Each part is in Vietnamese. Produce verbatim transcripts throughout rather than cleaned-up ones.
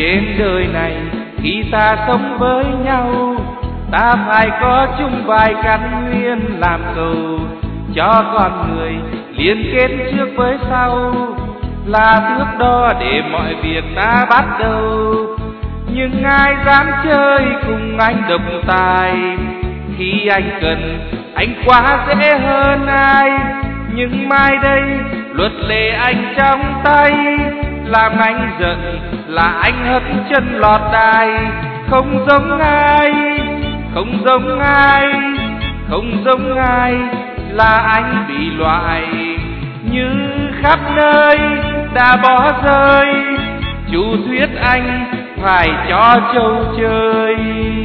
Trên đời này khi ta sống với nhau, ta phải có chung vài căn nguyên làm cầu cho con người liên kết trước với sau, là thước đo để mọi việc ta bắt đầu. Nhưng ai dám chơi cùng anh độc tài, khi anh cần anh quá dễ hơn ai. Nhưng mai đây luật lệ anh trong tay, làm anh giận là anh hất chân lọt đài. Không giống ai, không giống ai, không giống ai, là anh bị loại như khắp nơi đã bỏ rơi. Chủ thuyết anh phải cho trâu chơi.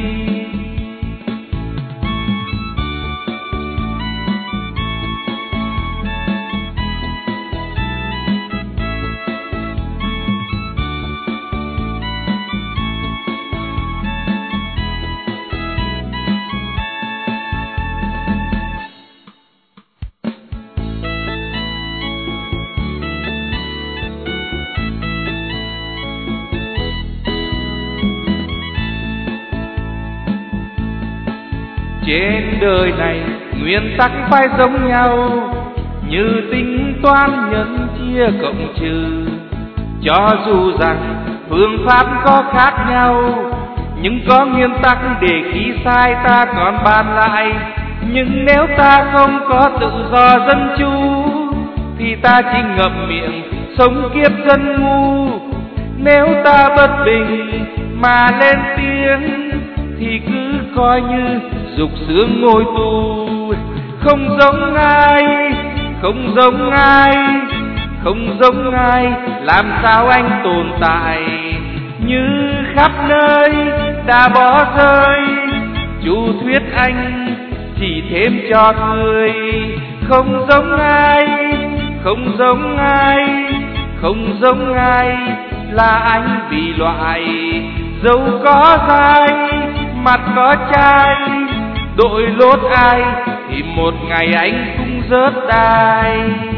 Trên đời này nguyên tắc phải giống nhau, như tính toán nhân chia cộng trừ. Cho dù rằng phương pháp có khác nhau, nhưng có nguyên tắc để khi sai ta còn bàn lại. Nhưng nếu ta không có tự do dân chủ, thì ta chỉ ngậm miệng sống kiếp dân ngu. Nếu ta bất bình mà lên tiếng, thì cứ coi như dục sướng ngồi tù. Không giống ai, không giống ai, không giống ai, làm sao anh tồn tại như khắp nơi đã bỏ rơi. Chủ thuyết anh chỉ thêm cho cười. Không giống ai, không giống ai, không giống ai, là anh bị loại. Dẫu có dai, mặt có chai, đội lốt ai thì một ngày anh cũng rớt đai.